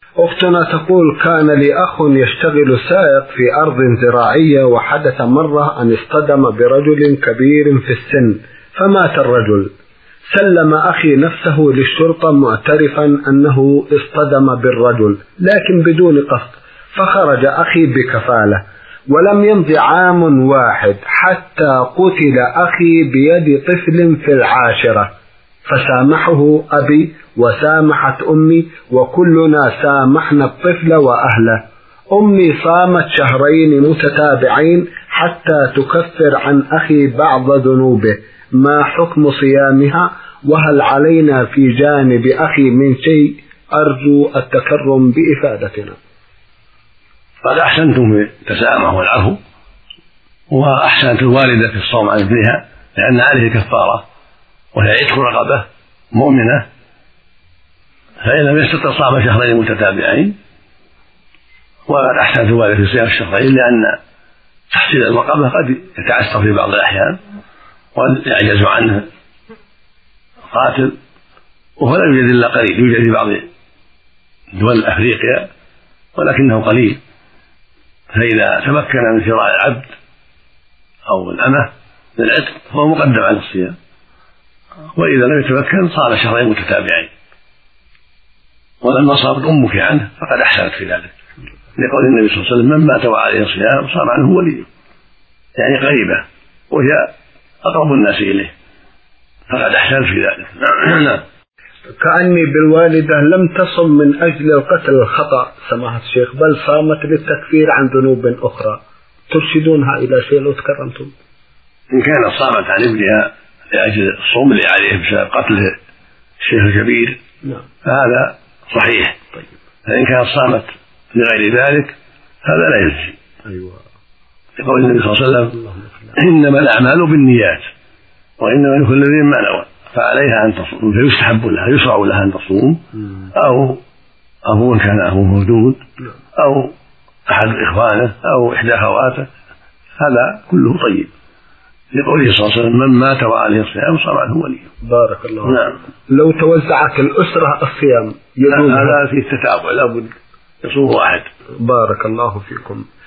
أختنا تقول: كان لي أخ يشتغل سائق في أرض زراعية، وحدث مرة أن اصطدم برجل كبير في السن فمات الرجل. سلم أخي نفسه للشرطة معترفا أنه اصطدم بالرجل لكن بدون قصد، فخرج أخي بكفالة، ولم يمض عام واحد حتى قتل أخي بيد طفل في العاشرة، فسامحه أبي وسامحت أمي وكلنا سامحنا الطفل وأهله. أمي صامت 2 شهرين متتابعين حتى تكفر عن أخي بعض ذنوبه، ما حكم صيامها؟ وهل علينا في جانب أخي من شيء؟ أرجو التكرم بإفادتنا. قد أحسنتم في التسامح والعفو، وأحسنت الوالدة في الصوم عن ابنها لأن عليه كفارة وهي عتق رقبة مؤمنة، فإن لم يستطع صام 2 شهرين متتابعين. وقد أحسنت الوالدة في صيام 2 شهرين لأن تحصيل الرقبة قد يتعسر في بعض الأحيان وقد يعجز عنه قاتل، وهو لا يوجد إلا قليل، يوجد في بعض دول أفريقيا ولكنه قليل. فإذا تمكن من شراء العبد أو الأمة للعتق فهو مقدم على الصيام، وإذا لم يتمكن صام 2 شهرين متتابعين. ولما صامت أمك عنه فقد أحسنت في ذلك، لقول النبي صلى الله عليه وسلم: من مات وعليه صيام صام عنه وليه، يعني قريبة وهي أقرب الناس إليه، فقد أحسنت في ذلك. كأني بالوالدة لم تصم من أجل القتل الخطأ سماحة الشيخ، بل صامت للتكفير عن ذنوب أخرى، ترشدونها إلى شيء لو تكرمتم؟ إن كانت صامت عن ابنها لأجل الصوم اللي عليه بسبب قتل الشيخ الكبير فهذا صحيح. فإن كانت صامت لغير ذلك هذا لا يجزي. يقول النبي صلى الله عليه وسلم: إنما الأعمال بالنيات وإنما لكل امرئ ما نوى، فعليها أن تصوم، فيستحب لها يشرع لها أن تصوم، أو أبوه كان أبوه موجود أو أحد إخوانه أو إحدى أخواته، هذا كله طيب، لقوله صلى الله عليه وسلم: من مات وعليه الصيام صام عنه وليه. بارك الله. نعم. لو توزعت الأسرة الصيام يجوز؟ هذا فيه التتابع، لابد يصوم واحد. بارك الله فيكم.